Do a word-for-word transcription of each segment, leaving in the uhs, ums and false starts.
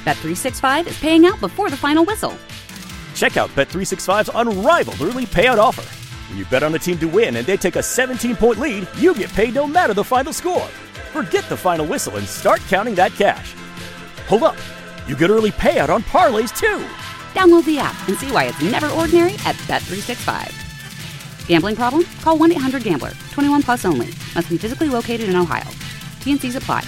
Bet three sixty-five is paying out before the final whistle. Check out Bet three sixty-five's unrivaled early payout offer. When you bet on a team to win and they take a seventeen-point lead, you get paid no matter the final score. Forget the final whistle and start counting that cash. Hold up. You get early payout on parlays, too. Download the app and see why it's never ordinary at Bet three sixty-five. Gambling problem? Call one eight hundred gambler. twenty-one plus only. Must be physically located in Ohio. T and Cs apply.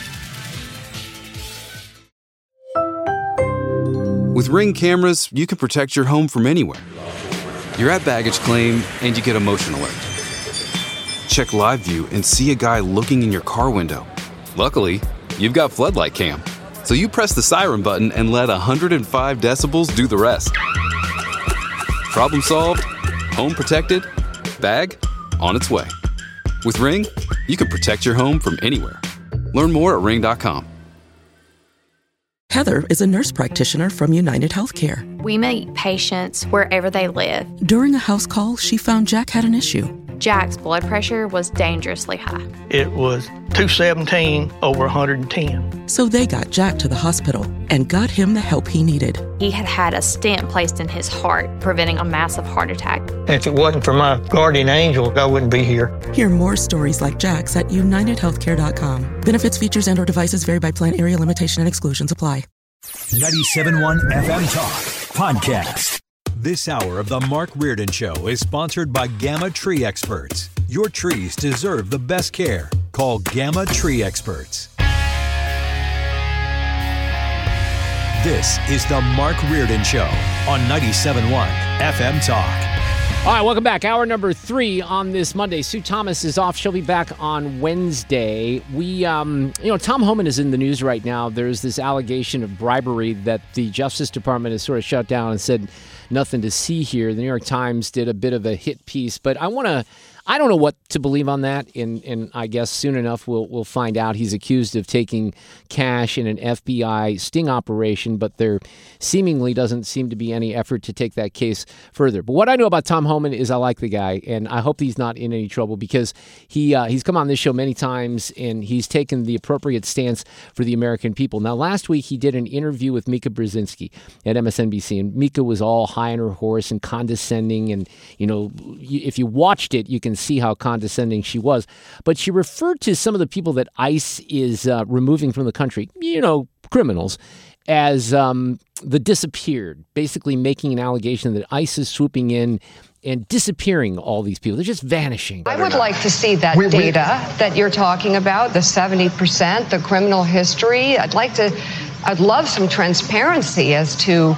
With Ring cameras, you can protect your home from anywhere. You're at baggage claim and you get a motion alert. Check live view and see a guy looking in your car window. Luckily, you've got Floodlight Cam. So you press the siren button and let one hundred five decibels do the rest. Problem solved, home protected, bag on its way. With Ring, you can protect your home from anywhere. Learn more at ring dot com. Heather is a nurse practitioner from United Healthcare. We meet patients wherever they live. During a house call, she found Jack had an issue. Jack's blood pressure was dangerously high. It was two seventeen over one hundred ten. So they got Jack to the hospital and got him the help he needed. He had had a stent placed in his heart, preventing a massive heart attack. If it wasn't for my guardian angel, I wouldn't be here. Hear more stories like Jack's at united healthcare dot com. Benefits, features, and or devices vary by plan, area, limitation, and exclusions apply. ninety-seven point one F M Talk Podcast. This hour of the Mark Reardon Show is sponsored by Gamma Tree Experts. Your trees deserve the best care. Call Gamma Tree Experts. This is the Mark Reardon Show on ninety-seven point one F M Talk. All right, welcome back. Hour number three on this Monday. Sue Thomas is off. She'll be back on Wednesday. We, um, you know, Tom Homan is in the news right now. There's this allegation of bribery that the Justice Department has sort of shut down and said nothing to see here. The New York Times did a bit of a hit piece, but I want to, I don't know what to believe on that, and, and I guess soon enough we'll we'll find out. He's accused of taking cash in an F B I sting operation, but there seemingly doesn't seem to be any effort to take that case further. But what I know about Tom Homan is I like the guy, and I hope he's not in any trouble because he uh, he's come on this show many times, and he's taken the appropriate stance for the American people. Now, last week he did an interview with Mika Brzezinski at M S N B C, and Mika was all high on her horse and condescending, and, you know, if you watched it, you can see how condescending she was. But she referred to some of the people that ICE is uh, removing from the country, you know, criminals, as um, the disappeared, basically making an allegation that ICE is swooping in and disappearing all these people. They're just vanishing. I would like to see that we, data we, that you're talking about, the seventy percent, the criminal history. I'd like to, I'd love some transparency as to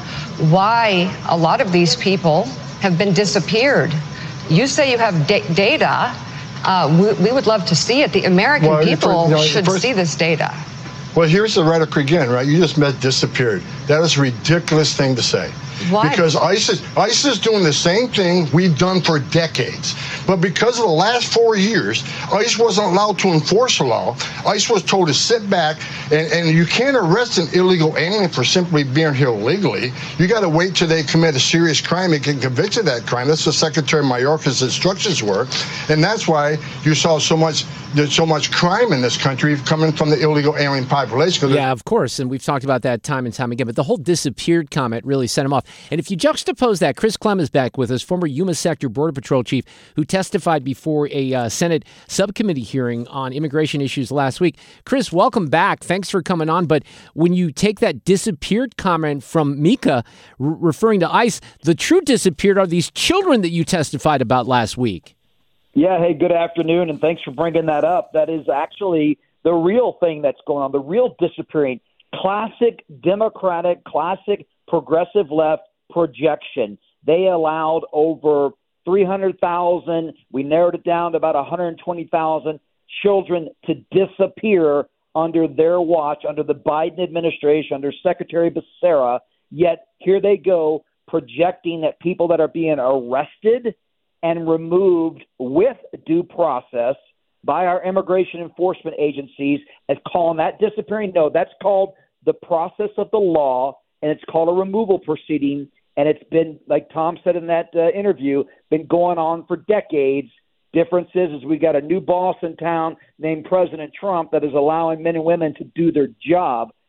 why a lot of these people have been disappeared. You say you have da- data. Uh, we, we would love to see it. The American well, people for, you know, should first, see this data. Well, here's the rhetoric again, right? You just meant disappeared. That is a ridiculous thing to say. Why? Because ISIS, ISIS is doing the same thing we've done for decades. But because of the last four years, ICE wasn't allowed to enforce the law. ICE was told to sit back, and, and you can't arrest an illegal alien for simply being here illegally. You got to wait till they commit a serious crime and get convicted of that crime. That's what Secretary Mayorkas' instructions were. And that's why you saw so much there's so much crime in this country coming from the illegal alien population. Yeah, of course, and we've talked about that time and time again, but the whole disappeared comment really set him off. And if you juxtapose that, Chris Clem is back with us, former Yuma Sector Border Patrol Chief, who testified before a uh, Senate subcommittee hearing on immigration issues last week. Chris, welcome back. Thanks for coming on. But when you take that disappeared comment from Mika, r- referring to ICE, the true disappeared are these children that you testified about last week. Yeah, hey, good afternoon, and thanks for bringing that up. That is actually the real thing that's going on, the real disappearing. Classic Democratic, classic progressive left projection. They allowed over three hundred thousand, we narrowed it down to about one hundred twenty thousand children to disappear under their watch, under the Biden administration, under Secretary Becerra. Yet here they go projecting that people that are being arrested and removed with due process by our immigration enforcement agencies as calling that disappearing. No, that's called the process of the law, and it's called a removal proceeding. And it's been, like Tom said in that uh, interview, been going on for decades. Difference is, is we got a new boss in town named President Trump that is allowing men and women to do their job.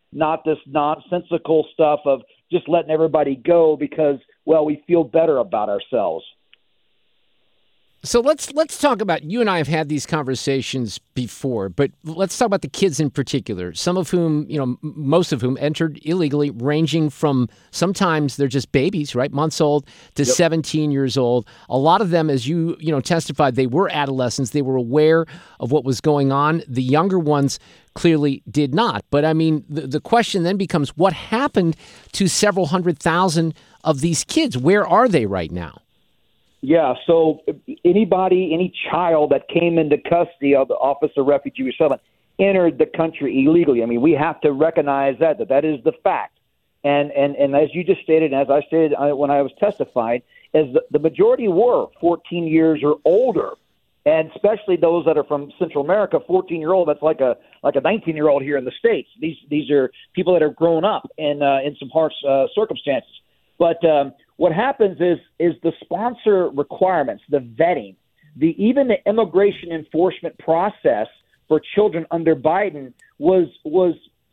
not this nonsensical stuff of just letting everybody go because, well, we feel better about ourselves. So let's let's talk about, you and I have had these conversations before, but let's talk about the kids in particular, some of whom, you know, most of whom entered illegally, ranging from sometimes they're just babies, right, months old to yep. seventeen years old. A lot of them, as you, you know, testified, they were adolescents. They were aware of what was going on. The younger ones clearly did not. But, I mean, the, the question then becomes, what happened to several hundred thousand of these kids? Where are they right now? Yeah, so anybody, any child that came into custody of the Office of Refugee Resettlement entered the country illegally. I mean, we have to recognize that, that that is the fact. And and, and as you just stated, and as I stated when I was testifying, is the, the majority were fourteen years or older, and especially those that are from Central America, fourteen-year-old, that's like a like a nineteen-year-old here in the States. These these are people that have grown up in, uh, in some harsh uh, circumstances. But um, what happens is is the sponsor requirements, the vetting, the even the immigration enforcement process for children under Biden was was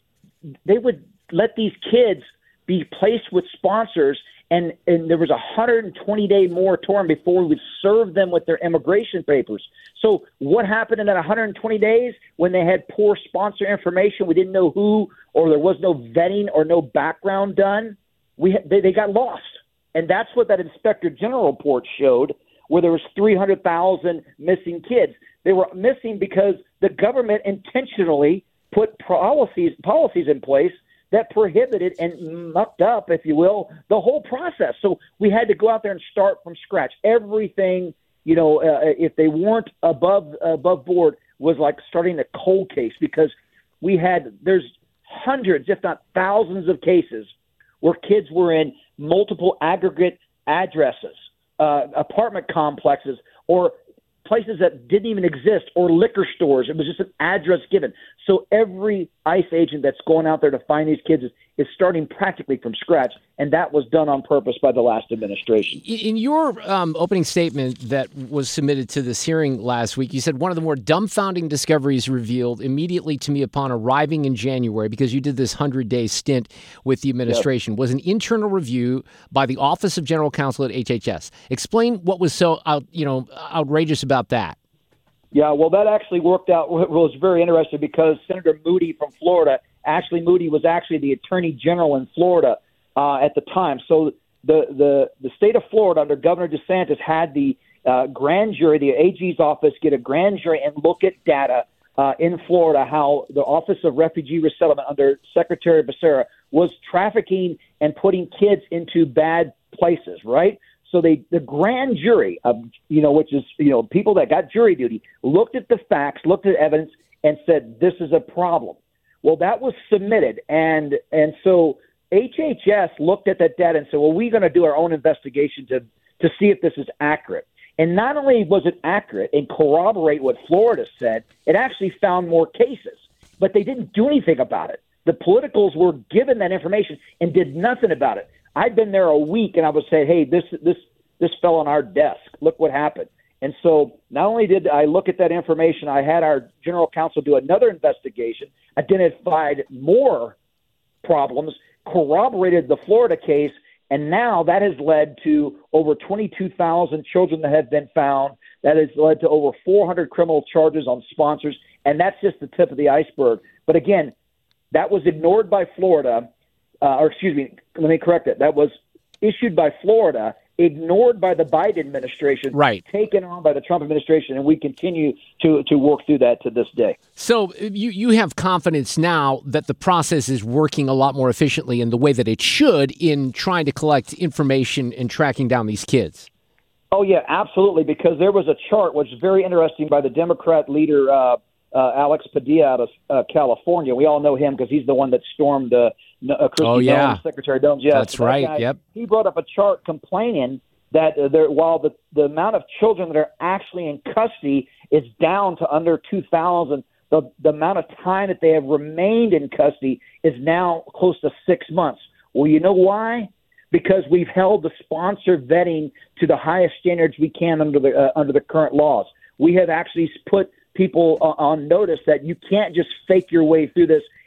they would let these kids be placed with sponsors, and, and there was a one hundred twenty day moratorium before we would serve them with their immigration papers. So what happened in that one hundred twenty days when they had poor sponsor information, we didn't know who, or there was no vetting or no background done? We they, they got lost. And that's what that Inspector General report showed, where there was three hundred thousand missing kids. They were missing because the government intentionally put policies policies in place that prohibited and mucked up, if you will, the whole process. So we had to go out there and start from scratch. Everything, you know, uh, if they weren't above above board, was like starting a cold case, because we had there's hundreds, if not thousands, of cases where kids were in multiple aggregate addresses, uh, apartment complexes, or places that didn't even exist, or liquor stores. It was just an address given. So every ICE agent that's going out there to find these kids is, is starting practically from scratch, and that was done on purpose by the last administration. In your um, opening statement that was submitted to this hearing last week, you said one of the more dumbfounding discoveries revealed immediately to me upon arriving in January, because you did this hundred-day stint with the administration, yep. was an internal review by the Office of General Counsel at H H S. Explain what was so out, you know, outrageous about that. Yeah, well, that actually worked out. Was very interesting because Senator Moody from Florida, Ashley Moody, was actually the Attorney General in Florida uh, at the time. So the, the the state of Florida under Governor DeSantis had the uh, grand jury, the A G's office, get a grand jury and look at data uh, in Florida, how the Office of Refugee Resettlement under Secretary Becerra was trafficking and putting kids into bad places, right? So they, the grand jury, of, you know, which is, you know, people that got jury duty, looked at the facts, looked at evidence, and said, this is a problem. Well, that was submitted. And and so H H S looked at that data and said, well, we're going to do our own investigation to, to see if this is accurate. And not only was it accurate and corroborate what Florida said, it actually found more cases. But they didn't do anything about it. The politicals were given that information and did nothing about it. I'd been there a week, and I would say, hey, this this this fell on our desk. Look what happened. And so not only did I look at that information, I had our general counsel do another investigation, identified more problems, corroborated the Florida case, and now that has led to over twenty-two thousand children that have been found. That has led to over four hundred criminal charges on sponsors, and that's just the tip of the iceberg. But again, that was ignored by Florida. Uh, or excuse me, let me correct it. That was issued by Florida, ignored by the Biden administration, right. taken on by the Trump administration, and we continue to, to work through that to this day. So you, you have confidence now that the process is working a lot more efficiently in the way that it should in trying to collect information and tracking down these kids? Oh, yeah, absolutely, because there was a chart which is very interesting by the Democrat leader, uh, uh, Alex Padilla out of uh, California. We all know him because he's the one that stormed uh, Uh, Christy oh, yeah. Domes, Secretary Domes. Yes, that's that right. Guy, yep. He brought up a chart complaining that uh, there, while the, the amount of children that are actually in custody is down to under two thousand, the, the amount of time that they have remained in custody is now close to six months. Well, you know why? Because we've held the sponsor vetting to the highest standards we can under the uh, under the current laws. We have actually put people uh, on notice that you can't just fake your way through this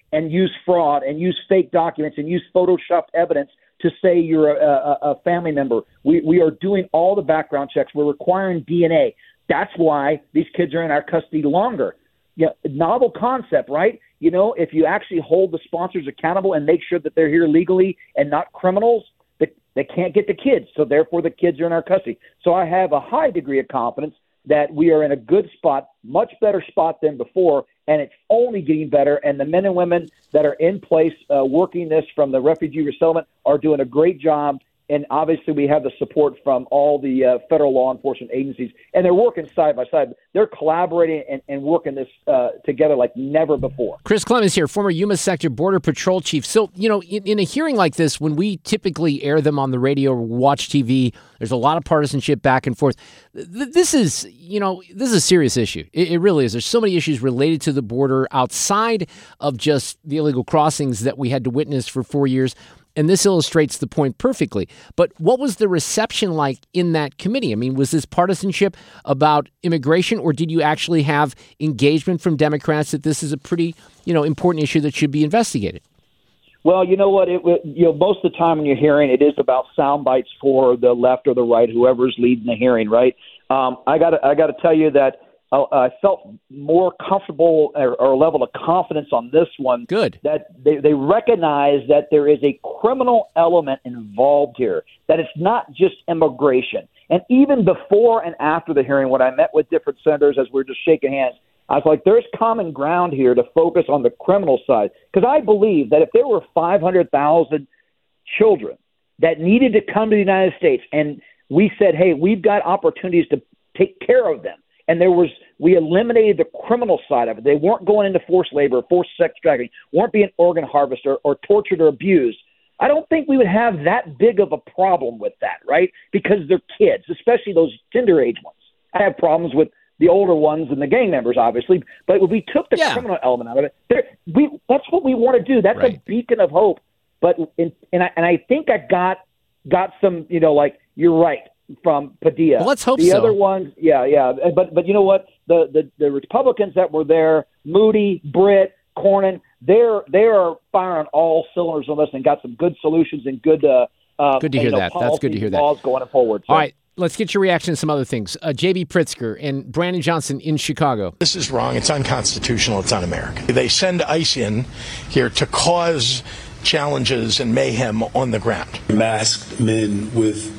and use fraud and use fake documents and use photoshopped evidence to say you're a, a, a family member. We, we are doing all the background checks. We're requiring D N A. That's why these kids are in our custody longer. Yeah, novel concept, right? You know, if you actually hold the sponsors accountable and make sure that they're here legally and not criminals, they, they can't get the kids. So therefore, the kids are in our custody. So I have a high degree of confidence that we are in a good spot, much better spot than before, and it's only getting better. And the men and women that are in place uh, working this from the refugee resettlement are doing a great job. And obviously we have the support from all the uh, federal law enforcement agencies, and they're working side by side. They're collaborating and, and working this uh, together like never before. Chris Clemens here, former Yuma Sector Border Patrol Chief. So, you know, in, in a hearing like this, when we typically air them on the radio or watch T V, there's a lot of partisanship back and forth. This is, you know, this is a serious issue. It, it really is. There's so many issues related to the border outside of just the illegal crossings that we had to witness for four years. And this illustrates the point perfectly. But what was the reception like in that committee? I mean, was this partisanship about immigration, or did you actually have engagement from Democrats that this is a pretty, you know, important issue that should be investigated? Well, you know what? It, you know, most of the time when you're hearing, it is about sound bites for the left or the right, whoever's leading the hearing, right? Um, I got I got to tell you that uh, I felt more comfortable or, or a level of confidence on this one. Good. That they, they recognize that there is a criminal element involved here, that it's not just immigration. And even before and after the hearing, when I met with different senators as we were just shaking hands, I was like, there's common ground here to focus on the criminal side. Because I believe that if there were five hundred thousand children that needed to come to the United States and we said, hey, we've got opportunities to take care of them, and there was, we eliminated the criminal side of it. They weren't going into forced labor, forced sex trafficking, weren't being organ harvested or, or tortured or abused. I don't think we would have that big of a problem with that, right? Because they're kids, especially those tender age ones. I have problems with the older ones and the gang members, obviously. But if we took the yeah. criminal element out of it, we that's what we want to do. That's right. A beacon of hope. But in, and I and I think I got got some, you know, like you're right. From Padilla. Well, let's hope the so. The other ones, yeah, yeah. But but you know what? The, the the Republicans that were there, Moody, Britt, Cornyn, they're they are firing all cylinders on this and got some good solutions and good uh, uh good to hear know, that. That's good to hear that. Laws going forward. So. All right. Let's get your reaction to some other things. Uh, J B. Pritzker and Brandon Johnson in Chicago. This is wrong. It's unconstitutional. It's un-American. They send ICE in here to cause challenges and mayhem on the ground. Masked men with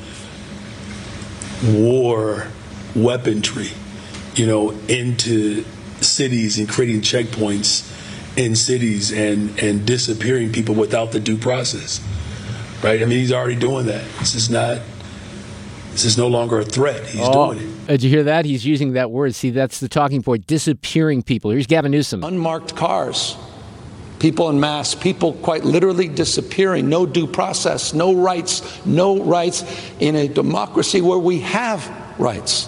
war weaponry, you know, into cities and creating checkpoints in cities and, and disappearing people without the due process, right? I mean, he's already doing that. This is not, this is no longer a threat. He's oh, doing it. Did you hear that? He's using that word. See, that's the talking point, disappearing people. Here's Gavin Newsom. Unmarked cars. People en masse, people quite literally disappearing, no due process, no rights, no rights in a democracy where we have rights.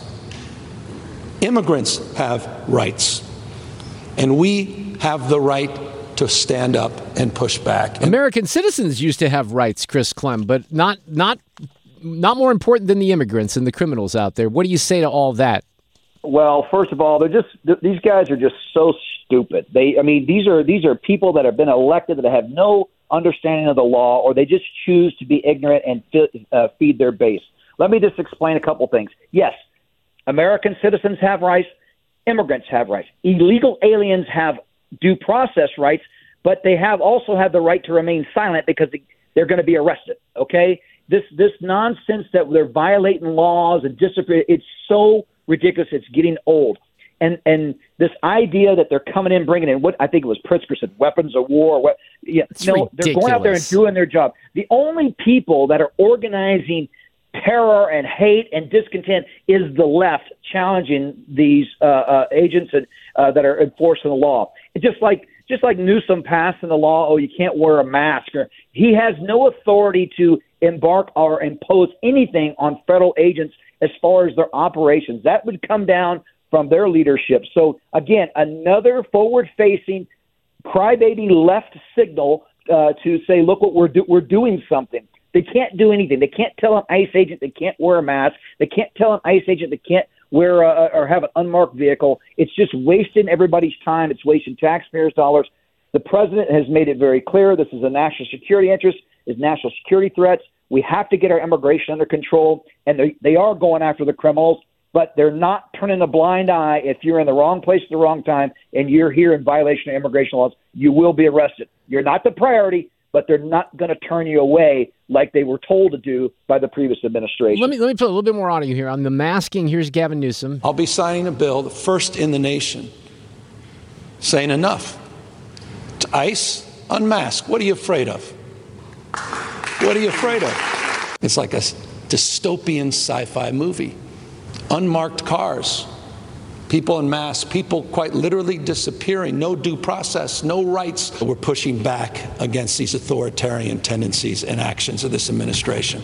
Immigrants have rights. And we have the right to stand up and push back. And American citizens used to have rights, Chris Clem, but not not not more important than the immigrants and the criminals out there. What do you say to all that? Well, first of all, they're just these guys are just so stupid. They, I mean, these are these are people that have been elected that have no understanding of the law, or they just choose to be ignorant and fi- uh, feed their base. Let me just explain a couple things. Yes, American citizens have rights. Immigrants have rights. Illegal aliens have due process rights, but they have also have the right to remain silent because they're going to be arrested. Okay, this this nonsense that they're violating laws and disappear. It's so ridiculous. It's getting old. And and this idea that they're coming in, bringing in what I think it was Pritzker said, weapons of war. What, yeah, no, they're going out there and doing their job. The only people that are organizing terror and hate and discontent is the left challenging these uh, uh, agents and, uh, that are enforcing the law. It's just like just like Newsom passing the law, oh, you can't wear a mask. Or, he has no authority to embark or impose anything on federal agents as far as their operations. That would come down from their leadership. So, again, another forward-facing, crybaby left signal uh, to say, look what we're do- we're doing something. They can't do anything. They can't tell an ICE agent they can't wear a mask. They can't tell an ICE agent they can't wear a, or have an unmarked vehicle. It's just wasting everybody's time. It's wasting taxpayers' dollars. The president has made it very clear this is a national security interest, is national security threats. We have to get our immigration under control, and they, they are going after the criminals, but they're not turning a blind eye. If you're in the wrong place at the wrong time and you're here in violation of immigration laws, you will be arrested. You're not the priority, but they're not going to turn you away like they were told to do by the previous administration. Let me let me put a little bit more on you here. On the masking, here's Gavin Newsom. I'll be signing a bill, the first in the nation, saying enough. To ICE, unmask. What are you afraid of? What are you afraid of? It's like a dystopian sci-fi movie. Unmarked cars, people en masse, people quite literally disappearing, no due process, no rights. We're pushing back against these authoritarian tendencies and actions of this administration.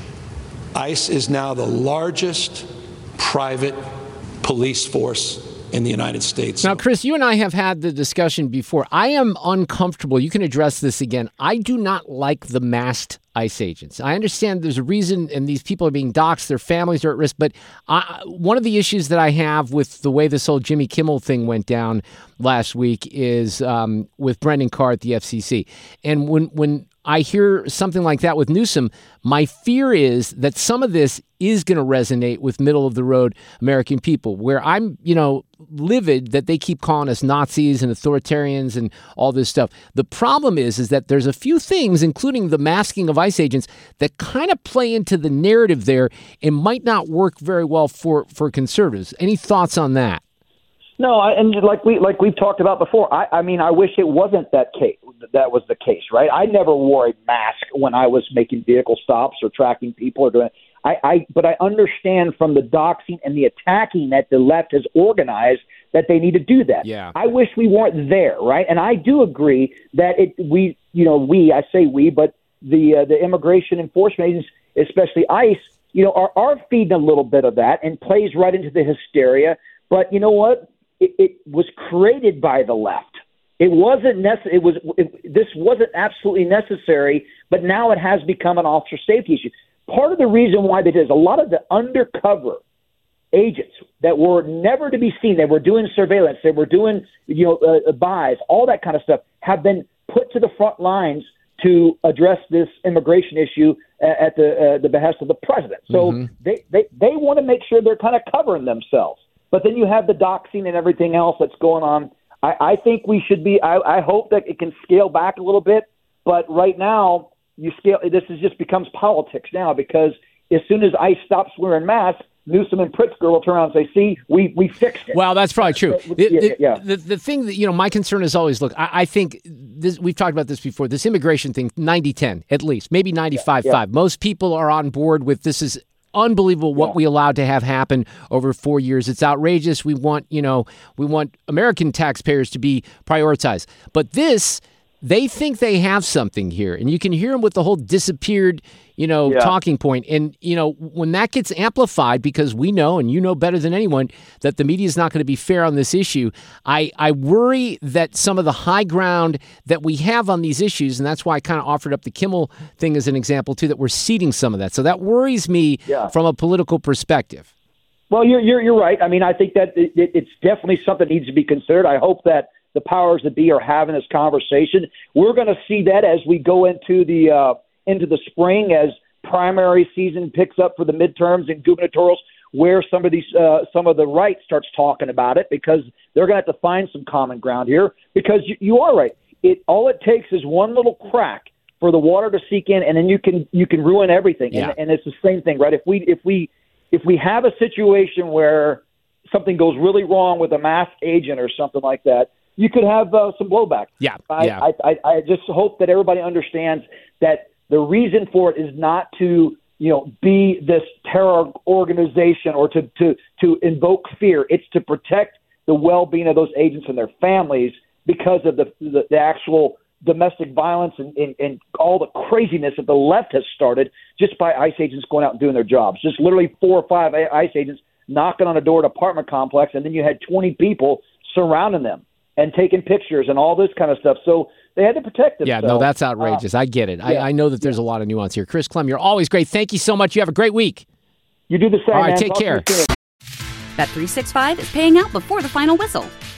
ICE is now the largest private police force in the United States. Now, Chris, you and I have had the discussion before. I am uncomfortable. You can address this again. I do not like the masked ICE agents. I understand there's a reason, and these people are being doxxed, their families are at risk, but I, one of the issues that I have with the way this whole Jimmy Kimmel thing went down last week is um, with Brendan Carr at the F C C. And when when I hear something like that with Newsom, my fear is that some of this is going to resonate with middle-of-the-road American people, where I'm, you know, livid that they keep calling us Nazis and authoritarians and all this stuff. The problem is, is that there's a few things, including the masking of ICE agents, that kind of play into the narrative there and might not work very well for, for conservatives. Any thoughts on that? No, I, and like we like we've talked about before, I, I mean, I wish it wasn't that case. That was the case, right? I never wore a mask when I was making vehicle stops or tracking people or doing. I, I but I understand from the doxing and the attacking that the left has organized that they need to do that. Yeah. I wish we weren't there, right? And I do agree that it we you know we I say we, but the uh, the immigration enforcement agents, especially ICE, you know, are are feeding a little bit of that and plays right into the hysteria. But you know what? It, it was created by the left. It wasn't necessary. It was. It, this wasn't absolutely necessary, but now it has become an officer safety issue. Part of the reason why they did is a lot of the undercover agents that were never to be seen. They were doing surveillance. They were doing, you know, uh, buys, all that kind of stuff, have been put to the front lines to address this immigration issue at the uh, the behest of the president. So mm-hmm. they, they they want to make sure they're kind of covering themselves. But then you have the doxing and everything else that's going on. I, I think we should be. I, I hope that it can scale back a little bit. But right now, you scale. This is just becomes politics now, because as soon as ICE stops wearing masks, Newsom and Pritzker will turn around and say, "See, we we fixed it." Well, that's probably true. Uh, the, yeah, the, yeah. The, the thing that, you know, my concern is always, look, I, I think this, we've talked about this before. This immigration thing, ninety ten at least, maybe ninety-five five. Yeah, yeah. Most people are on board with this. Is unbelievable what yeah. we allowed to have happen over four years. It's outrageous. We want, you know, we want American taxpayers to be prioritized. But this, they think they have something here. And you can hear them with the whole disappeared, you know, yeah. talking point. And, you know, when that gets amplified, because we know, and you know better than anyone, that the media is not going to be fair on this issue, I, I worry that some of the high ground that we have on these issues, and that's why I kind of offered up the Kimmel thing as an example, too, that we're ceding some of that. So that worries me yeah. from a political perspective. Well, you're, you're, you're right. I mean, I think that it, it's definitely something that needs to be considered. I hope that the powers that be are having this conversation. We're going to see that as we go into the uh, into the spring, as primary season picks up for the midterms and gubernatorials, where some of these uh, some of the right starts talking about it, because they're going to have to find some common ground here. Because you, you are right. It all it takes is one little crack for the water to seep in, and then you can you can ruin everything. Yeah. And, and it's the same thing, right? If we if we if we have a situation where something goes really wrong with a masked agent or something like that, you could have uh, some blowback. Yeah, I, yeah. I, I, I just hope that everybody understands that the reason for it is not to, you know, be this terror organization or to, to, to invoke fear. It's to protect the well-being of those agents and their families because of the the, the actual domestic violence and, and, and all the craziness that the left has started just by ICE agents going out and doing their jobs. Just literally four or five ICE agents knocking on a door at an apartment complex, and then you had twenty people surrounding them and taking pictures and all this kind of stuff. So they had to protect themselves. Yeah, no, that's outrageous. Uh, I get it. Yeah. I, I know that there's a lot of nuance here. Chris Clem, you're always great. Thank you so much. You have a great week. You do the same, All right, man. take Talk care. Bet three sixty-five is paying out before the final whistle.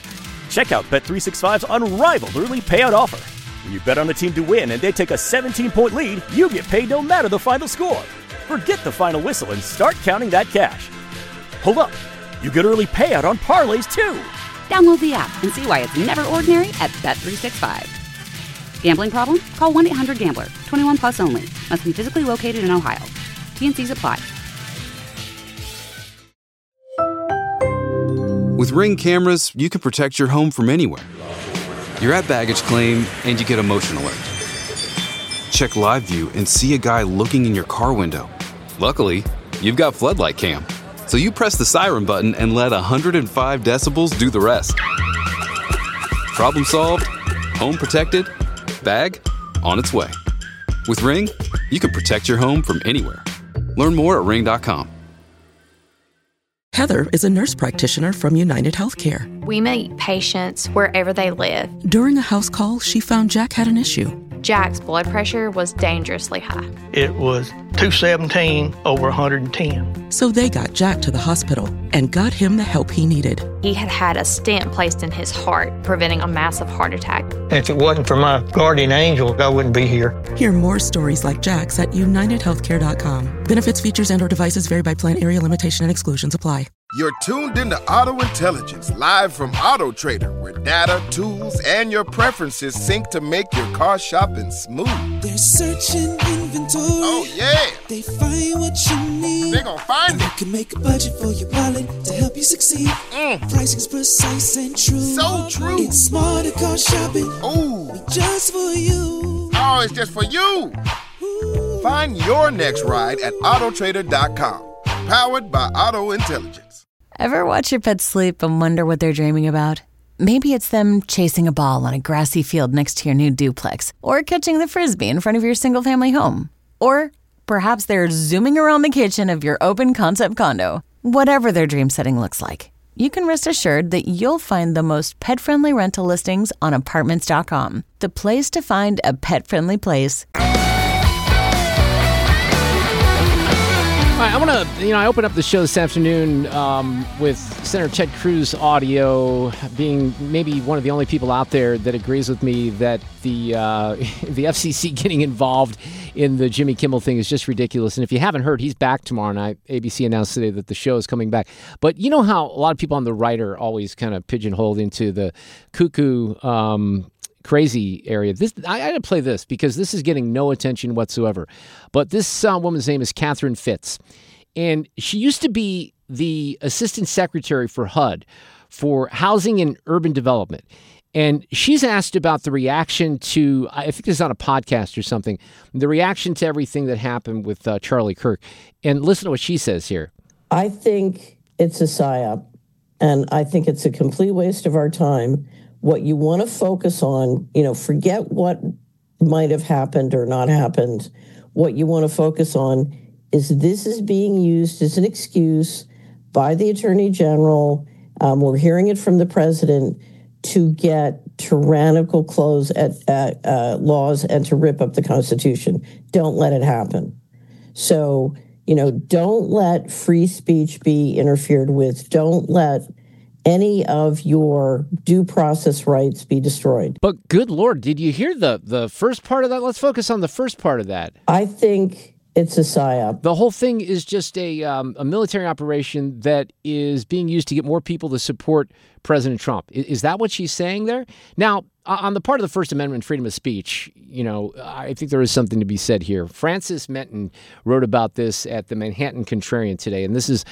Check out Bet three sixty-five's unrivaled early payout offer. When you bet on a team to win and they take a seventeen-point lead, you get paid no matter the final score. Forget the final whistle and start counting that cash. Hold up. You get early payout on parlays, too. Download the app and see why it's never ordinary at Bet three sixty-five. Gambling problem? Call one eight hundred gambler. twenty-one plus only. Must be physically located in Ohio. T N Cs apply. With Ring cameras, you can protect your home from anywhere. You're at baggage claim and you get a motion alert. Check live view and see a guy looking in your car window. Luckily, you've got Floodlight Cam. So you press the siren button and let one hundred five decibels do the rest. Problem solved, home protected, bag on its way. With Ring, you can protect your home from anywhere. Learn more at ring dot com. Heather is a nurse practitioner from United Healthcare. We meet patients wherever they live. During a house call, she found Jack had an issue. Jack's blood pressure was dangerously high. It was two seventeen over one hundred ten. So they got Jack to the hospital and got him the help he needed. He had had a stent placed in his heart, preventing a massive heart attack. If it wasn't for my guardian angel, I wouldn't be here. Hear more stories like Jack's at united healthcare dot com. Benefits, features, and or devices vary by plan, area limitation, and exclusions apply. You're tuned into Auto Intelligence, live from Auto Trader, where data, tools, and your preferences sync to make your car shopping smooth. They're searching inventory. Oh, yeah. They find what you need. They're gonna find and it. You can make a budget for your wallet to help you succeed. Mm. Pricing's precise and true. So true. It's smarter car shopping. Ooh. Just for you. Oh, it's just for you. Ooh. Find your next ride at auto trader dot com. Powered by Auto Intelligence. Ever watch your pet sleep and wonder what they're dreaming about? Maybe it's them chasing a ball on a grassy field next to your new duplex, or catching the Frisbee in front of your single-family home. Or perhaps they're zooming around the kitchen of your open-concept condo. Whatever their dream setting looks like, you can rest assured that you'll find the most pet-friendly rental listings on apartments dot com. The place to find a pet-friendly place. All right, I want to, you know, I opened up the show this afternoon um, with Senator Ted Cruz audio, being maybe one of the only people out there that agrees with me that the uh, the F C C getting involved in the Jimmy Kimmel thing is just ridiculous. And if you haven't heard, he's back tomorrow night. A B C announced today that the show is coming back. But you know how a lot of people on the right are always kind of pigeonholed into the cuckoo um crazy area. This I, I had to play this because this is getting no attention whatsoever. But this uh, woman's name is Catherine Fitz, and she used to be the assistant secretary for H U D, for Housing and Urban Development. And she's asked about the reaction to, I think it's on a podcast or something, the reaction to everything that happened with uh, Charlie Kirk. And listen to what she says here. I think it's a psyop, and I think it's a complete waste of our time. What you want to focus on, you know, forget what might have happened or not happened. What you want to focus on is this is being used as an excuse by the Attorney General. Um, we're hearing it from the president to get tyrannical close at, at uh, laws and to rip up the Constitution. Don't let it happen. So, you know, don't let free speech be interfered with. Don't let any of your due process rights be destroyed. But good Lord, did you hear the the first part of that? Let's focus on the first part of that. I think it's a psyop. The whole thing is just a um, a military operation that is being used to get more people to support President Trump. Is, is that what she's saying there? Now, on the part of the First Amendment, freedom of speech, you know, I think there is something to be said here. Francis Menton wrote about this at the Manhattan Contrarian today, and this is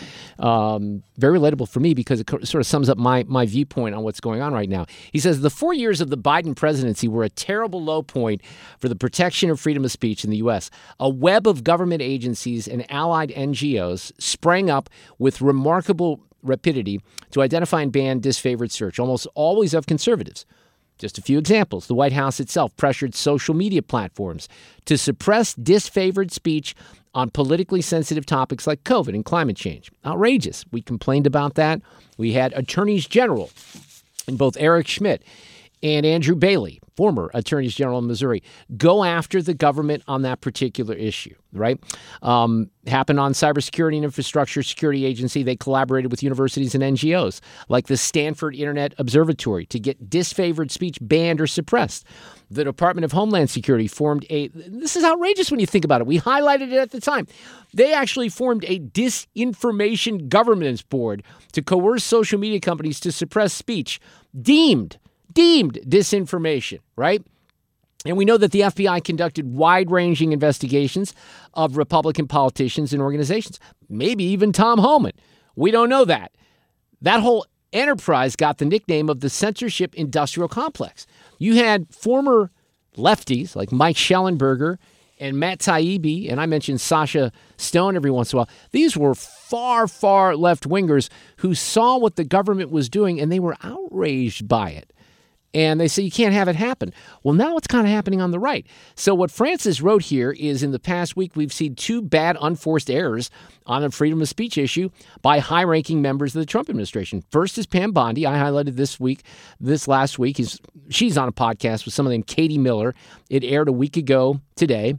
um, very relatable for me because it sort of sums up my my viewpoint on what's going on right now. He says, the four years of the Biden presidency were a terrible low point for the protection of freedom of speech in the U S. A web of government agencies and allied N G Os sprang up with remarkable rapidity to identify and ban disfavored search, almost always of conservatives. Just a few examples. The White House itself pressured social media platforms to suppress disfavored speech on politically sensitive topics like COVID and climate change. Outrageous. We complained about that. We had attorneys general, and both Eric Schmidt and Andrew Bailey, former attorneys general in Missouri, go after the government on that particular issue, right? Um, happened on Cybersecurity and Infrastructure Security Agency. They collaborated with universities and N G Os like the Stanford Internet Observatory to get disfavored speech banned or suppressed. The Department of Homeland Security formed a, this is outrageous when you think about it. We highlighted it at the time. They actually formed a disinformation governance board to coerce social media companies to suppress speech deemed, deemed disinformation, right? And we know that the F B I conducted wide-ranging investigations of Republican politicians and organizations, maybe even Tom Homan. We don't know that. That whole enterprise got the nickname of the censorship industrial complex. You had former lefties like Mike Schellenberger and Matt Taibbi, and I mentioned Sasha Stone every once in a while. These were far, far left-wingers who saw what the government was doing, and they were outraged by it. And they say, you can't have it happen. Well, now it's kind of happening on the right. So what Francis wrote here is, in the past week, we've seen two bad unforced errors on a freedom of speech issue by high-ranking members of the Trump administration. First is Pam Bondi. I highlighted this week, this last week. He's, she's on a podcast with someone named Katie Miller. It aired a week ago today.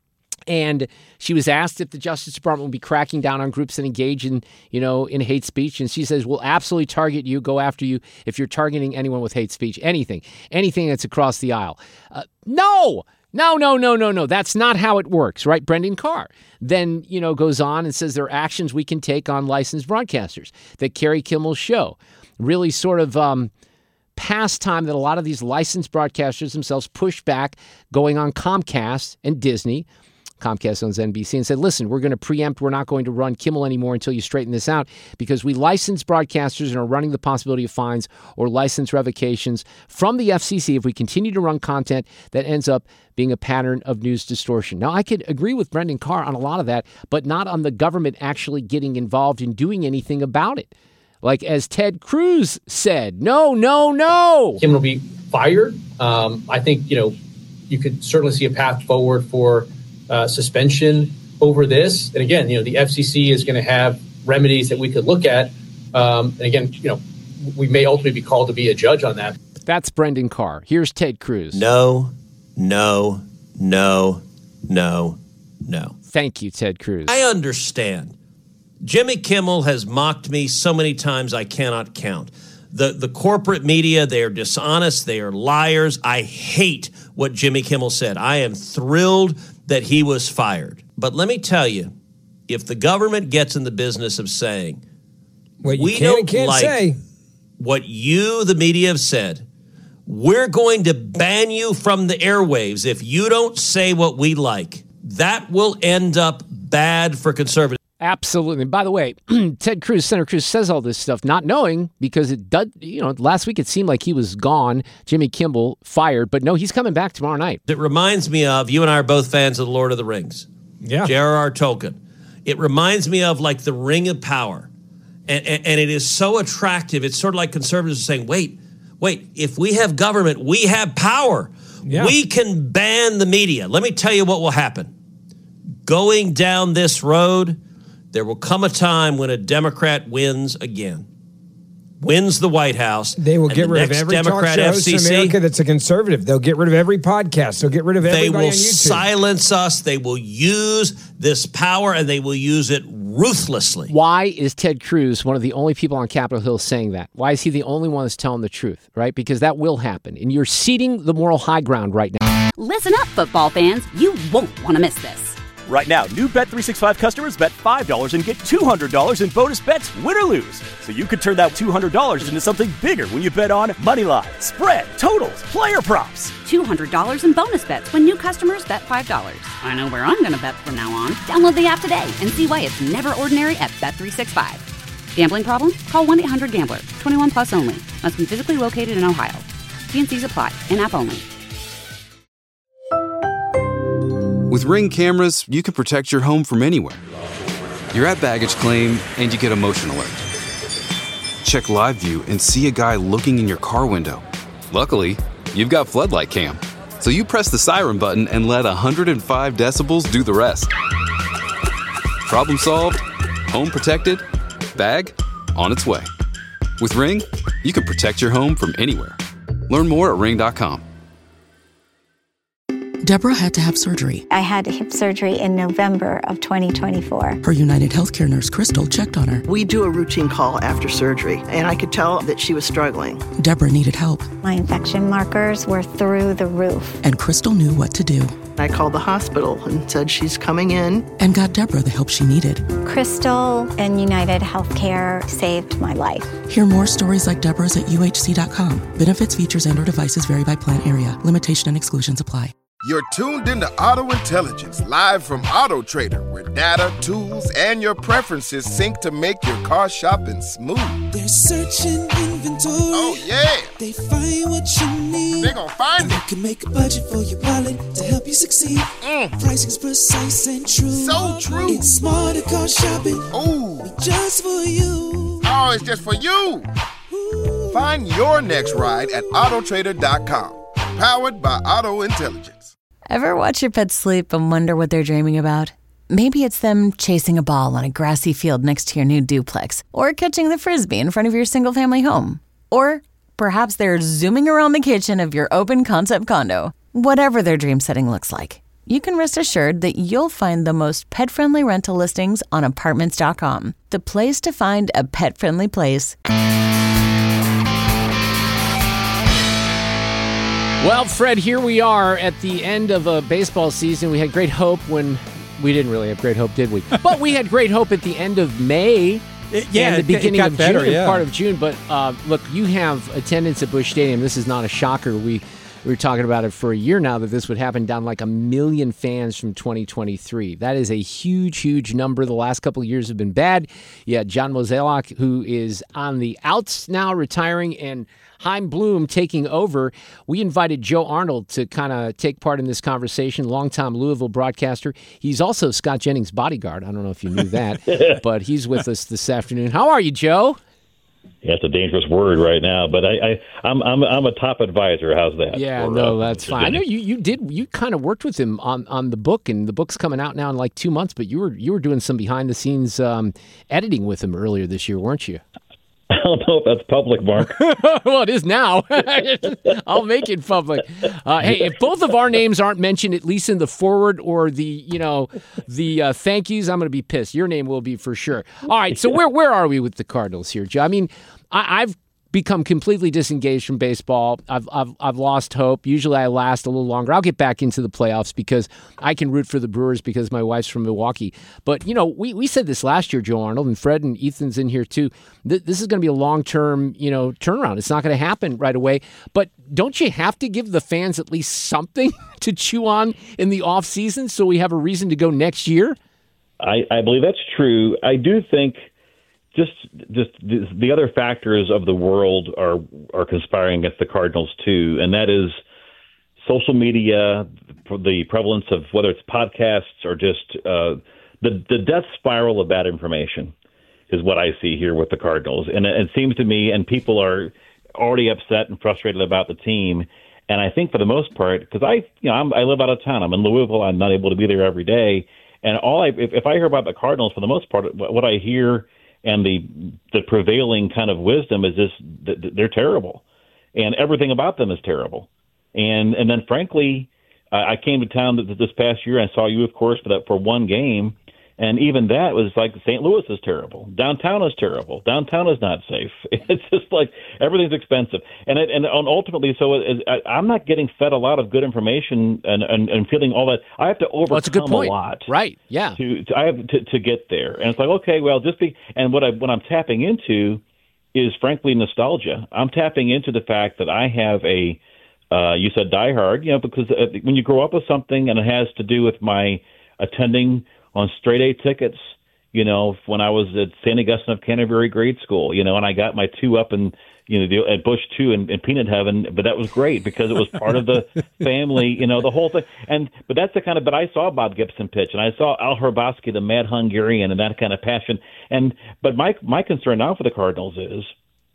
And she was asked if the Justice Department will be cracking down on groups that engage in, you know, in hate speech. And she says, we'll absolutely target you, go after you if you're targeting anyone with hate speech, anything, anything that's across the aisle. Uh, no, no, no, no, no, no. That's not how it works, right? Brendan Carr then, you know, goes on and says there are actions we can take on licensed broadcasters that carry Kimmel's show. Really sort of um, past time that a lot of these licensed broadcasters themselves pushed back going on Comcast and Disney. Comcast owns N B C, and said, listen, we're going to preempt, we're not going to run Kimmel anymore until you straighten this out, because we license broadcasters and are running the possibility of fines or license revocations from the F C C if we continue to run content that ends up being a pattern of news distortion. Now, I could agree with Brendan Carr on a lot of that, but not on the government actually getting involved in doing anything about it. Like, as Ted Cruz said, no, no, no. Kimmel will be fired. Um, I think, you know, you could certainly see a path forward for Uh, suspension over this. And again, you know, the F C C is going to have remedies that we could look at. Um, and again, you know, we may ultimately be called to be a judge on that. That's Brendan Carr. Here's Ted Cruz. No, no, no, no, no. Thank you, Ted Cruz. I understand. Jimmy Kimmel has mocked me so many times I cannot count. The, the corporate media, they are dishonest. They are liars. I hate what Jimmy Kimmel said. I am thrilled that he was fired. But let me tell you, if the government gets in the business of saying, what you we can don't and can't like say. what you, the media, have said, we're going to ban you from the airwaves if you don't say what we like, that will end up bad for conservatives. Absolutely. And by the way, Ted Cruz, Senator Cruz, says all this stuff not knowing, because it does, you know, last week it seemed like he was gone, Jimmy Kimmel fired, but no, he's coming back tomorrow night. It reminds me of, you and I are both fans of The Lord of the Rings. Yeah. J R R. Tolkien. It reminds me of like the Ring of Power. And, and, and it is so attractive. It's sort of like conservatives are saying, wait, wait, if we have government, we have power. Yeah. We can ban the media. Let me tell you what will happen. Going down this road, there will come a time when a Democrat wins again, wins the White House. They will get rid of every Democrat talk show host in America that's a conservative. They'll get rid of every podcast. They'll get rid of everybody on YouTube. They will silence us. They will use this power, and they will use it ruthlessly. Why is Ted Cruz one of the only people on Capitol Hill saying that? Why is he the only one that's telling the truth, right? Because that will happen, and you're ceding the moral high ground right now. Listen up, football fans. You won't want to miss this. Right now, new Bet three sixty-five customers bet five dollars and get two hundred dollars in bonus bets, win or lose. So you could turn that two hundred dollars into something bigger when you bet on money line, spread, totals, player props. two hundred dollars in bonus bets when new customers bet five dollars. I know where I'm going to bet from now on. Download the app today and see why it's never ordinary at Bet three sixty-five. Gambling problem? Call one eight hundred gambler. twenty-one plus only. Must be physically located in Ohio. T and C's apply. In-app only. With Ring cameras, you can protect your home from anywhere. You're at baggage claim and you get a motion alert. Check live view and see a guy looking in your car window. Luckily, you've got floodlight cam. So you press the siren button and let one hundred five decibels do the rest. Problem solved, home protected, bag on its way. With Ring, you can protect your home from anywhere. Learn more at ring dot com. Deborah had to have surgery. I had hip surgery in November of twenty twenty-four. Her United Healthcare nurse, Crystal, checked on her. We do a routine call after surgery, and I could tell that she was struggling. Deborah needed help. My infection markers were through the roof. And Crystal knew what to do. I called the hospital and said she's coming in. And got Deborah the help she needed. Crystal and United Healthcare saved my life. Hear more stories like Deborah's at U H C dot com. Benefits, features, and or devices vary by plan area. Limitation and exclusions apply. You're tuned into Auto Intelligence, live from Auto Trader, where data, tools, and your preferences sync to make your car shopping smooth. They're searching inventory. Oh, yeah. They find what you need. They're gonna find and it. You can make a budget for your wallet to help you succeed. Mm. Pricing's precise and true. So true. It's smarter car shopping. Ooh. Just for you. Oh, it's just for you. Ooh. Find your next ride at auto trader dot com. Powered by Auto Intelligence. Ever watch your pet sleep and wonder what they're dreaming about? Maybe it's them chasing a ball on a grassy field next to your new duplex, or catching the Frisbee in front of your single-family home. Or perhaps they're zooming around the kitchen of your open-concept condo. Whatever their dream setting looks like, you can rest assured that you'll find the most pet-friendly rental listings on apartments dot com, the place to find a pet-friendly place. Well, Fred, here we are at the end of a baseball season. We had great hope when we didn't really have great hope, did we? But we had great hope at the end of May. It, yeah, and the it, beginning it got of better, June, yeah. part of June. But uh, look, you have attendance at Busch Stadium. This is not a shocker. We we were talking about it for a year now that this would happen. Down like a million fans from twenty twenty-three. That is a huge, huge number. The last couple of years have been bad. Yeah, John Mozeliak, who is on the outs now, retiring, and Chaim Bloom taking over. We invited Joe Arnold to kind of take part in this conversation, longtime Louisville broadcaster. He's also Scott Jennings' bodyguard. I don't know if you knew that, but he's with us this afternoon. How are you, Joe? Yeah, it's a dangerous word right now, but I, I, I'm, I'm, I'm a top advisor. How's that? Yeah, for, no, uh, that's fine. I know you, you did. You kind of worked with him on, on the book, and the book's coming out now in like two months. But you were you were doing some behind the scenes um, editing with him earlier this year, weren't you? I don't know if that's public, Mark. Well, it is now. I'll make it public. Uh, hey, if both of our names aren't mentioned, at least in the forward or the, you know, the uh, thank yous, I'm going to be pissed. Your name will be for sure. All right, so where where are we with the Cardinals here, Joe? I mean, I, I've become completely disengaged from baseball. I've, I've I've lost hope. Usually I last a little longer. I'll get back into the playoffs because I can root for the Brewers because my wife's from Milwaukee. But, you know, we, we said this last year, Joe Arnold, and Fred and Ethan's in here too. Th- this is going to be a long-term, you know, turnaround. It's not going to happen right away. But don't you have to give the fans at least something to chew on in the offseason so we have a reason to go next year? I, I believe that's true. I do think Just, just the other factors of the world are are conspiring against the Cardinals too, and that is social media, the prevalence of whether it's podcasts or just uh, the the death spiral of bad information is what I see here with the Cardinals, and it, it seems to me, and people are already upset and frustrated about the team, and I think for the most part, because I you know I'm, I live out of town, I'm in Louisville, I'm not able to be there every day, and all I if, if I hear about the Cardinals, for the most part, what I hear and the the prevailing kind of wisdom is just that they're terrible, and everything about them is terrible. And and then, frankly, I came to town this past year. I saw you, of course, for that for one game, and even that was like Saint Louis is terrible. Downtown is terrible. Downtown is not safe. It's just like everything's expensive, and it, and ultimately, so it, I, I'm not getting fed a lot of good information and, and, and feeling all that. I have to overcome well, that's a, good point. a lot, right? Yeah, to, to I have to, to get there, and it's like okay, well, just be. And what I what I'm tapping into is frankly nostalgia. I'm tapping into the fact that I have a. Uh, you said Die Hard, you know, because uh, when you grow up with something and it has to do with my attending on straight A tickets, you know, when I was at Saint Augustine of Canterbury grade school, you know, and I got my two up in, you know, the, at Busch two in, in Peanut Heaven, but that was great because it was part of the family, you know, the whole thing. And but that's the kind of, but I saw Bob Gibson pitch, and I saw Al Hrabosky, the mad Hungarian, and that kind of passion. And but my my concern now for the Cardinals is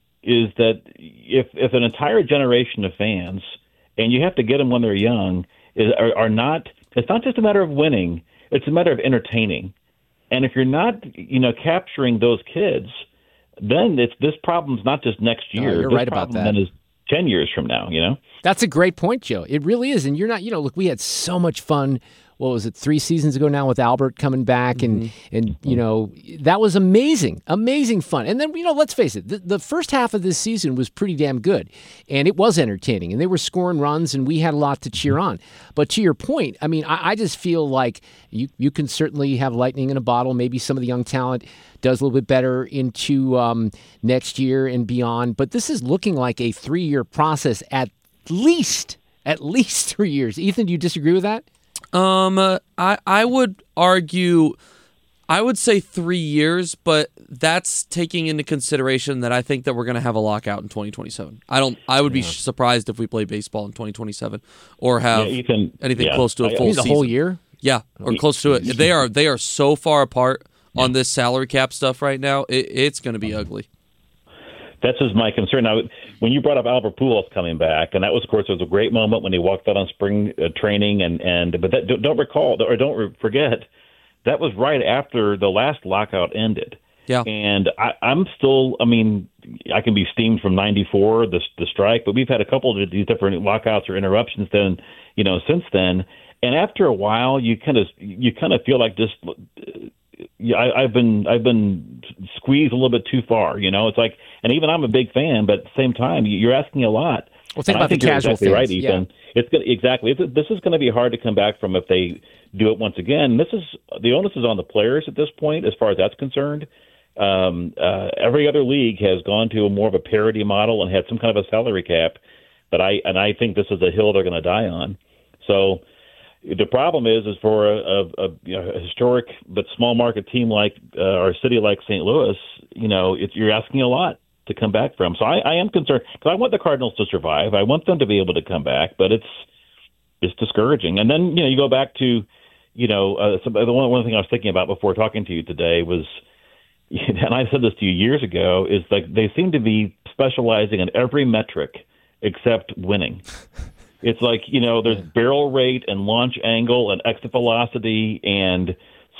is that if if an entire generation of fans, and you have to get them when they're young, is, are, are not. It's not just a matter of winning; it's a matter of entertaining. And if you're not, you know, capturing those kids, then it's this problem's not just next year. No, you're this right about problem that. Then is ten years from now, you know? That's a great point, Joe. It really is. And you're not, you know, look, we had so much fun. What was it, three seasons ago now with Albert coming back, and, mm-hmm. and you know, that was amazing, amazing fun. And then, you know, let's face it, the, the first half of this season was pretty damn good, and it was entertaining, and they were scoring runs, and we had a lot to cheer on. But to your point, I mean, I, I just feel like you, you can certainly have lightning in a bottle. Maybe some of the young talent does a little bit better into um, next year and beyond. But this is looking like a three-year process at least, at least three years. Ethan, do you disagree with that? Um, uh, I I would argue, I would say three years, but that's taking into consideration that I think that we're going to have a lockout in twenty twenty-seven. I don't. I would be yeah. surprised if we play baseball in twenty twenty-seven or have yeah, can, anything yeah. close to a full season. The whole year? Yeah, or close to it. They are they are so far apart yeah. on this salary cap stuff right now. It, it's going to be ugly. That's just my concern. Now, when you brought up Albert Pujols coming back, and that was, of course, it was a great moment when he walked out on spring uh, training, and, and but that, don't recall or don't forget, that was right after the last lockout ended. Yeah. And I, I'm still, I mean, I can be steamed from ninety-four, the the strike, but we've had a couple of these different lockouts or interruptions then, you know, since then. And after a while, you kind of you kind of feel like just. Yeah, I, I've been I've been squeezed a little bit too far. You know, it's like, and even I'm a big fan, but at the same time, you're asking a lot. Well, think and about I think the you're casual exactly fans. right, Ethan. Yeah. It's gonna, exactly. It's, this is going to be hard to come back from if they do it once again. This is the onus is on the players at this point, as far as that's concerned. Um, uh, every other league has gone to a more of a parity model and had some kind of a salary cap, but I and I think this is a hill they're going to die on. So. The problem is, is for a, a, a, you know, a historic but small market team like uh, our city, like Saint Louis, you know, it, you're asking a lot to come back from. So I, I am concerned because I want the Cardinals to survive. I want them to be able to come back, but it's it's discouraging. And then you know, you go back to, you know, uh, some, the one one thing I was thinking about before talking to you today was, and I said this to you years ago, is like they seem to be specializing in every metric except winning. It's like, you know, there's barrel rate and launch angle and exit velocity and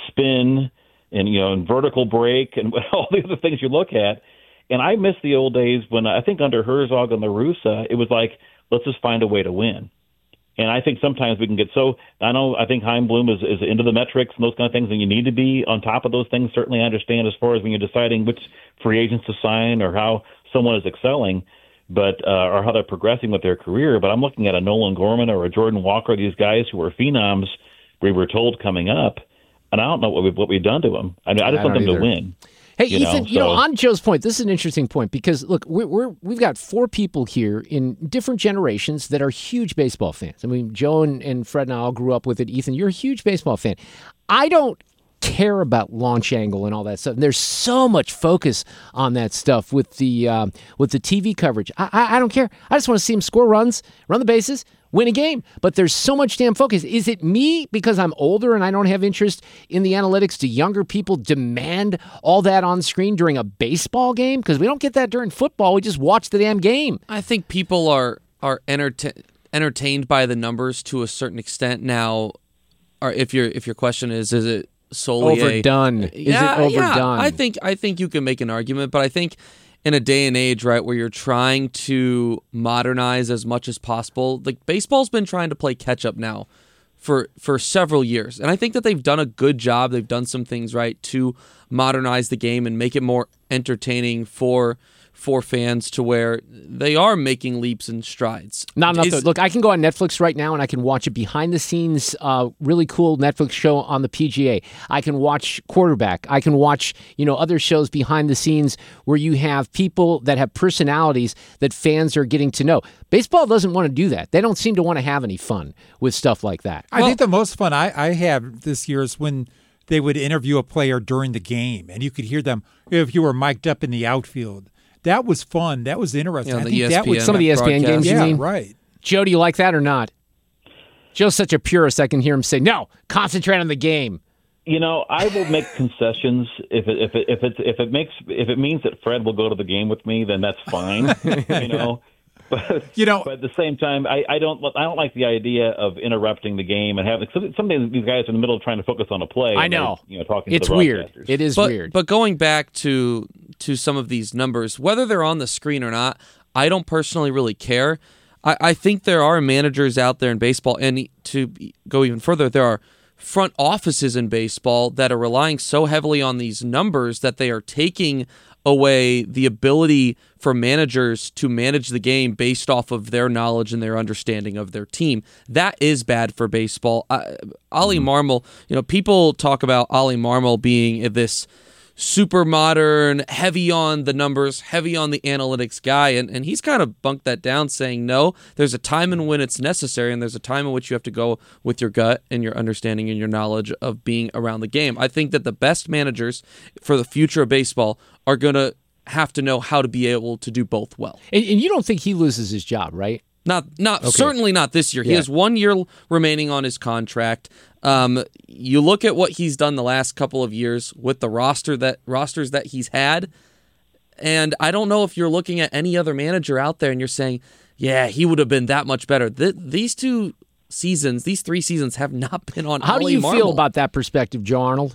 spin and, you know, and vertical break and all the other things you look at. And I miss the old days when I think under Herzog and La Russa, it was like, let's just find a way to win. And I think sometimes we can get so, I know, I think Chaim Bloom is, is into the metrics and those kind of things, and you need to be on top of those things. Certainly I understand as far as when you're deciding which free agents to sign or how someone is excelling. But uh, or how they're progressing with their career. But I'm looking at a Nolan Gorman or a Jordan Walker, these guys who are phenoms we were told coming up, and I don't know what we've, what we've done to them. I, mean, I just I want them either. to win. Hey, you Ethan, know, you know, so. on Joe's point, this is an interesting point because, look, we're, we're, we've got four people here in different generations that are huge baseball fans. I mean, Joe and, and Fred and I all grew up with it. Ethan, you're a huge baseball fan. I don't care about launch angle and all that stuff. And there's so much focus on that stuff with the um, with the T V coverage. I, I I don't care. I just want to see him score runs, run the bases, win a game. But there's so much damn focus. Is it me because I'm older and I don't have interest in the analytics? Do younger people demand all that on screen during a baseball game? Because we don't get that during football. We just watch the damn game. I think people are are entertain, entertained by the numbers to a certain extent now. Or if your if your question is, is it solely overdone? A, is yeah, it overdone? Yeah, I think I think you can make an argument, but I think in a day and age, right, where you're trying to modernize as much as possible, like baseball's been trying to play catch up now for for several years, and I think that they've done a good job. They've done some things right to modernize the game and make it more entertaining for. for fans to where they are making leaps and strides. Not enough. Is, Look, I can go on Netflix right now and I can watch a behind-the-scenes, uh, really cool Netflix show on the P G A. I can watch Quarterback. I can watch, you know, other shows behind the scenes where you have people that have personalities that fans are getting to know. Baseball doesn't want to do that. They don't seem to want to have any fun with stuff like that. I well, think the most fun I, I have this year is when they would interview a player during the game, and you could hear them if you were mic'd up in the outfield. That was fun. That was interesting. Yeah, I the think E S P N that was some of the E S P N games. Yeah, you mean? Right. Joe, do you like that or not? Joe's such a purist. I can hear him say, "No, concentrate on the game." You know, I will make concessions if it if it if it if it makes if it means that Fred will go to the game with me, then that's fine. you know. But you know, but at the same time, I, I don't I don't like the idea of interrupting the game and having sometimes these guys are in the middle of trying to focus on a play. I know, you know, talking it's to the weird. Broadcasters. It is but, weird. But going back to to some of these numbers, whether they're on the screen or not, I don't personally really care. I, I think there are managers out there in baseball, and to go even further, there are front offices in baseball that are relying so heavily on these numbers that they are taking away the ability for managers to manage the game based off of their knowledge and their understanding of their team. That is bad for baseball. Uh, Ollie Marmol, you know, people talk about Ollie Marmol being this super modern, heavy on the numbers, heavy on the analytics guy, and, and he's kind of bunked that down, saying, no, there's a time in when it's necessary, and there's a time in which you have to go with your gut and your understanding and your knowledge of being around the game. I think that the best managers for the future of baseball are going to have to know how to be able to do both well. And, and you don't think he loses his job, right? Not, not Okay. certainly not this year. He Yeah. has one year remaining on his contract. Um, you look at what he's done the last couple of years with the roster that rosters that he's had, and I don't know if you're looking at any other manager out there and you're saying, yeah, he would have been that much better. Th- these two seasons, these three seasons, have not been on. How Ollie do you Marmol. feel about that perspective, Joe Arnold?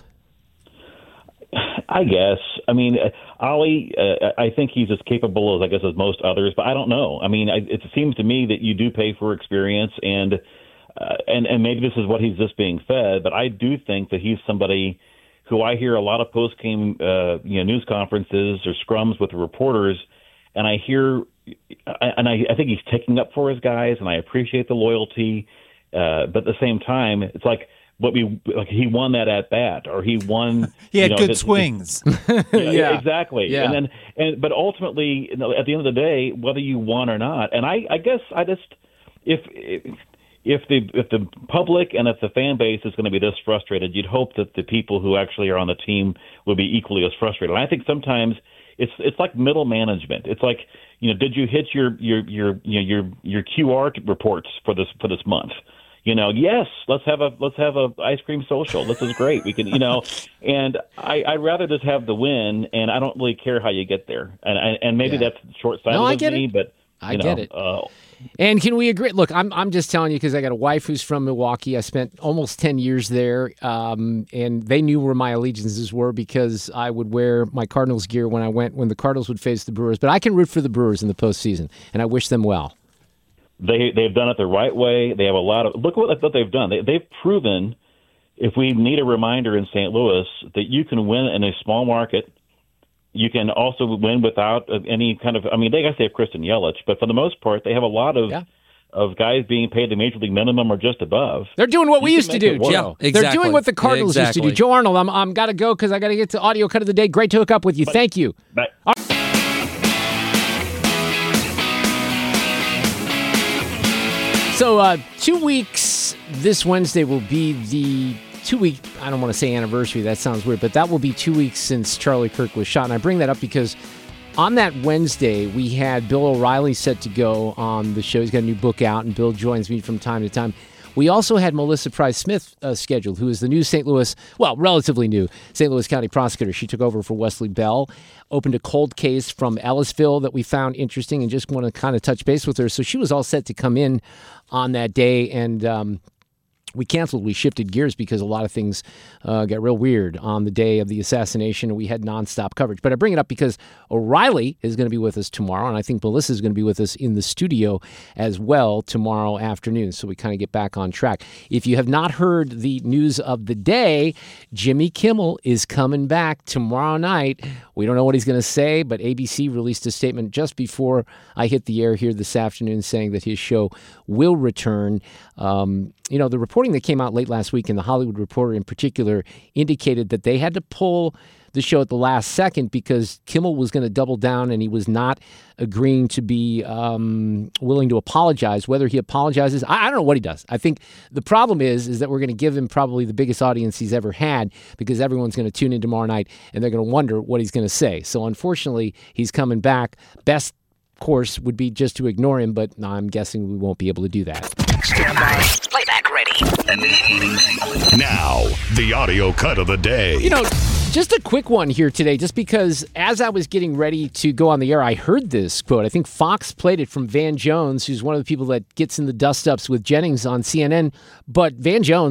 I guess. I mean, uh, Ollie, uh, I think he's as capable as, I guess, as most others, but I don't know. I mean, I, it seems to me that you do pay for experience, and uh, and and maybe this is what he's just being fed, but I do think that he's somebody who I hear a lot of post-game uh, you know, news conferences or scrums with the reporters, and I hear, and I, I think he's taking up for his guys, and I appreciate the loyalty, uh, but at the same time, it's like, But we like he won that at bat, or he won. He had you know, good his, swings. His, yeah, Yeah. exactly. Yeah. And then, and but ultimately, you know, at the end of the day, whether you won or not, and I, I guess I just if if the if the public and if the fan base is going to be this frustrated, you'd hope that the people who actually are on the team will be equally as frustrated. And I think sometimes it's it's like middle management. It's like, you know, did you hit your your your you know, your your Q R reports for this for this month? You know, yes, let's have a let's have a ice cream social. This is great. We can, you know, and I, I'd rather just have the win, and I don't really care how you get there. And and maybe Yeah. that's short-sighted No, I of get me, it. but I you know, get it. Uh, And can we agree? Look, I'm I'm just telling you because I got a wife who's from Milwaukee. I spent almost ten years there, um, and they knew where my allegiances were because I would wear my Cardinals gear when I went when the Cardinals would face the Brewers. But I can root for the Brewers in the postseason, and I wish them well. They they've done it the right way. They have a lot of look what what they've done. They, they've proven, if we need a reminder in Saint Louis, that you can win in a small market. You can also win without any kind of. I mean, they guess they have Kristen Yelich, but for the most part, they have a lot of of guys being paid the major league minimum or just above. They're doing what we You used can to make do, it work. Joe. Yeah, They're exactly. doing what the Cardinals used to Exactly. do. Joe Arnold, I'm I'm got to go because I got to get to audio cut of the day. Great to hook up with you. Thank you. Bye. So uh, two weeks this Wednesday will be the two-week, I don't want to say anniversary, that sounds weird, but that will be two weeks since Charlie Kirk was shot. And I bring that up because on that Wednesday, we had Bill O'Reilly set to go on the show. He's got a new book out, and Bill joins me from time to time. We also had Melissa Price Smith uh, scheduled, who is the new Saint Louis, well, relatively new Saint Louis County prosecutor. She took over for Wesley Bell, opened a cold case from Ellisville that we found interesting, and just want to kind of touch base with her. So she was all set to come in on that day, and um, we canceled. We shifted gears because a lot of things uh, got real weird on the day of the assassination, and we had nonstop coverage. But I bring it up because O'Reilly is going to be with us tomorrow, and I think Melissa is going to be with us in the studio as well tomorrow afternoon, so we kind of get back on track. If you have not heard the news of the day, Jimmy Kimmel is coming back tomorrow night. We don't know what he's going to say, but A B C released a statement just before I hit the air here this afternoon saying that his show will return. Um, you know, the reporting that came out late last week in the Hollywood Reporter in particular indicated that they had to pull the show at the last second because Kimmel was going to double down and he was not agreeing to be um, willing to apologize. Whether he apologizes, I, I don't know what he does. I think the problem is, is that we're going to give him probably the biggest audience he's ever had because everyone's going to tune in tomorrow night and they're going to wonder what he's going to say. So unfortunately, he's coming back. Best course would be just to ignore him, but I'm guessing we won't be able to do that. Stand by. Playback ready. Now, the audio cut of the day. You know, just a quick one here today, just because as I was getting ready to go on the air, I heard this quote. I think Fox played it from Van Jones, who's one of the people that gets in the dust-ups with Jennings on C N N. But Van Jones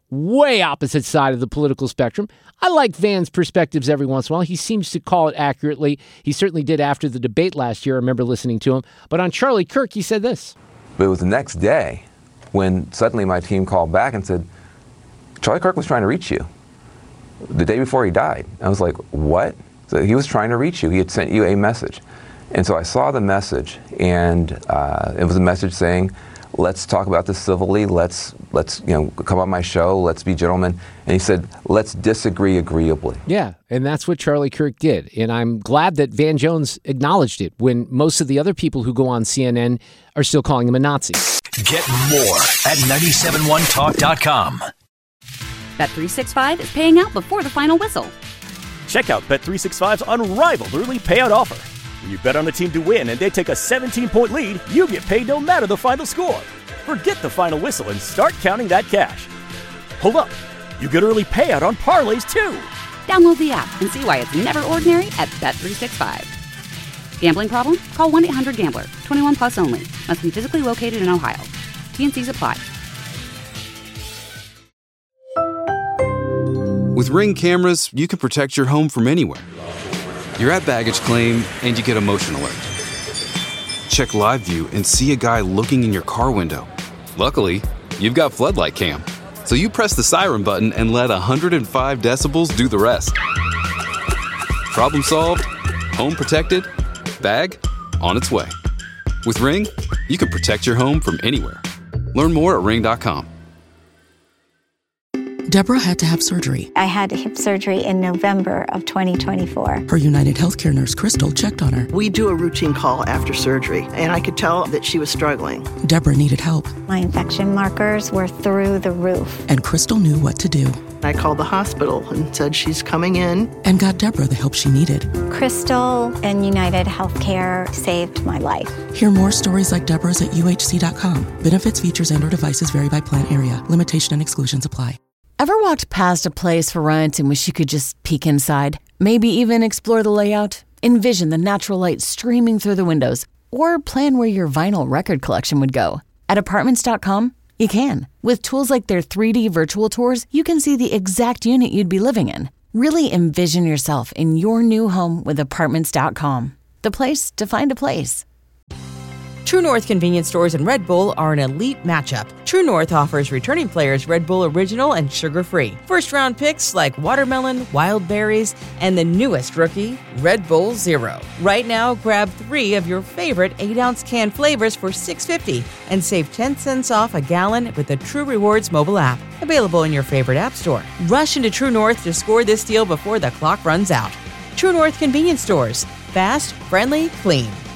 way opposite side of the political spectrum. I like Van's perspectives every once in a while. He seems to call it accurately. He certainly did after the debate last year. I remember listening to him. But on Charlie Kirk, he said this. But it was the next day when suddenly my team called back and said, Charlie Kirk was trying to reach you the day before he died. I was like, what? So he was trying to reach you. He had sent you a message. And so I saw the message, and uh, it was a message saying, let's talk about this civilly. Let's, let's, you know, come on my show. Let's be gentlemen. And he said, let's disagree agreeably. Yeah, and that's what Charlie Kirk did. And I'm glad that Van Jones acknowledged it when most of the other people who go on C N N are still calling him a Nazi. Get more at nine seven one talk dot com. Bet three sixty-five is paying out before the final whistle. Check out Bet three sixty-five's unrivaled early payout offer. When you bet on a team to win and they take a seventeen-point lead, you get paid no matter the final score. Forget the final whistle and start counting that cash. Hold up. You get early payout on parlays, too. Download the app and see why it's never ordinary at Bet three sixty-five. Gambling problem? Call one eight hundred gambler. twenty-one plus only. Must be physically located in Ohio. T and C's apply. With Ring cameras, you can protect your home from anywhere. You're at baggage claim and you get a motion alert. Check live view and see a guy looking in your car window. Luckily, you've got Floodlight Cam. So you press the siren button and let one hundred five decibels do the rest. Problem solved, home protected, bag on its way. With Ring, you can protect your home from anywhere. Learn more at ring dot com. Deborah had to have surgery. I had hip surgery in November of twenty twenty-four. Her United Healthcare nurse, Crystal, checked on her. We do a routine call after surgery, and I could tell that she was struggling. Deborah needed help. My infection markers were through the roof. And Crystal knew what to do. I called the hospital and said she's coming in. And got Deborah the help she needed. Crystal and United Healthcare saved my life. Hear more stories like Deborah's at U H C dot com. Benefits, features, and or devices vary by plan area. Limitation and exclusions apply. Ever walked past a place for rent and wish you could just peek inside? Maybe even explore the layout? Envision the natural light streaming through the windows? Or plan where your vinyl record collection would go? At Apartments dot com, you can. With tools like their three D virtual tours, you can see the exact unit you'd be living in. Really envision yourself in your new home with Apartments dot com. The place to find a place. True North convenience stores and Red Bull are an elite matchup. True North offers returning players Red Bull Original and sugar-free. First-round picks like watermelon, wild berries, and the newest rookie, Red Bull Zero. Right now, grab three of your favorite eight-ounce can flavors for six dollars and fifty cents and save ten cents off a gallon with the True Rewards mobile app. Available in your favorite app store. Rush into True North to score this deal before the clock runs out. True North convenience stores. Fast, friendly, clean.